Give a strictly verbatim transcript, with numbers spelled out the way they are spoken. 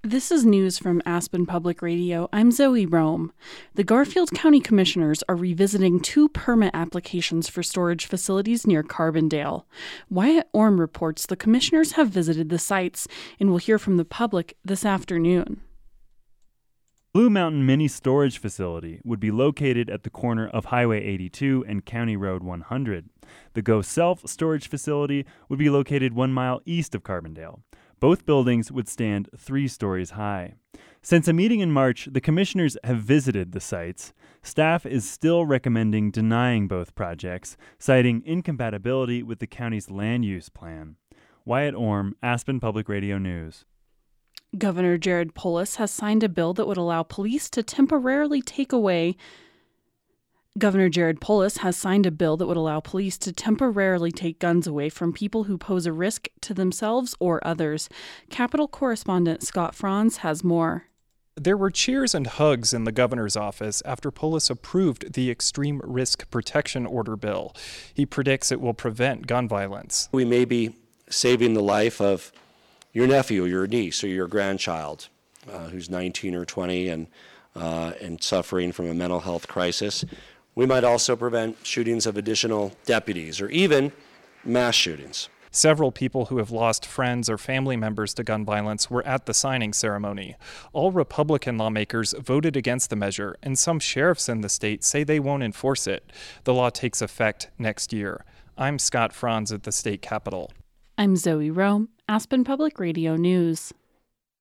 This is news from Aspen Public Radio. I'm Zoe Rome. The Garfield County Commissioners are revisiting two permit applications for storage facilities near Carbondale. Wyatt Orm reports the commissioners have visited the sites and will hear from the public this afternoon. Blue Mountain Mini Storage Facility would be located at the corner of Highway eighty-two and County Road one hundred. The Go Self Storage Facility would be located one mile east of Carbondale. Both buildings would stand three stories high. Since a meeting in March, the commissioners have visited the sites. Staff is still recommending denying both projects, citing incompatibility with the county's land use plan. Wyatt Orm, Aspen Public Radio News. Governor Jared Polis has signed a bill that would allow police to temporarily take away Governor Jared Polis has signed a bill that would allow police to temporarily take guns away from people who pose a risk to themselves or others. Capitol correspondent Scott Franz has more. There were cheers and hugs in the governor's office after Polis approved the Extreme Risk Protection Order bill. He predicts it will prevent gun violence. We may be saving the life of your nephew, your niece, or your grandchild uh, who's nineteen or twenty and, uh, and suffering from a mental health crisis. We might also prevent shootings of additional deputies or even mass shootings. Several people who have lost friends or family members to gun violence were at the signing ceremony. All Republican lawmakers voted against the measure, and some sheriffs in the state say they won't enforce it. The law takes effect next year. I'm Scott Franz at the state capitol. I'm Zoe Rome, Aspen Public Radio News.